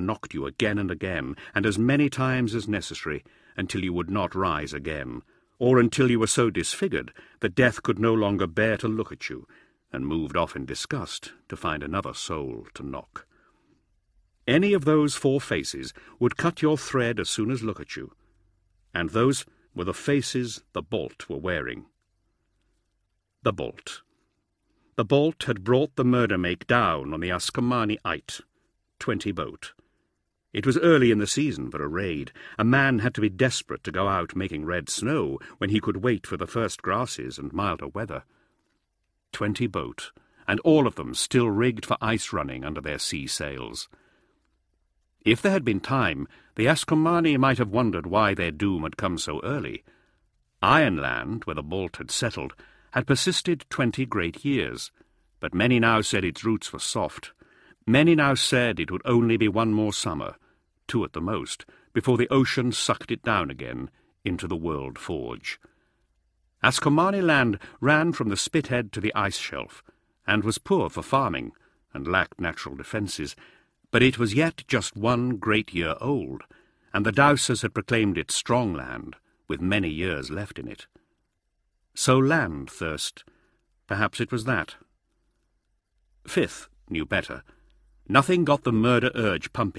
knocked you again and again, and as many times as necessary, until you would not rise again, or until you were so disfigured that death could no longer bear to look at you, and moved off in disgust to find another soul to knock. Any of those 4 faces would cut your thread as soon as look at you, and those were the faces the Balt were wearing. The Balt. The Balt had brought the murder make down on the Ascomanni Ait, 20 boat. It was early in the season for a raid. A man had to be desperate to go out making red snow when he could wait for the first grasses and milder weather. 20 boat, and all of them still rigged for ice running under their sea sails. If there had been time, the Ascomanni might have wondered why their doom had come so early. Ironland, where the Balt had settled, had persisted 20 great years, but many now said its roots were soft. Many now said it would only be 1 more summer, 2 at the most, before the ocean sucked it down again into the world forge. Ascomanni land ran from the Spithead to the ice shelf, and was poor for farming, and lacked natural defences, but it was yet just 1 great year old, and the Dowsers had proclaimed it strong land, with many years left in it. So land thirst. Perhaps it was that. Fifth knew better. Nothing got the murder urge pumping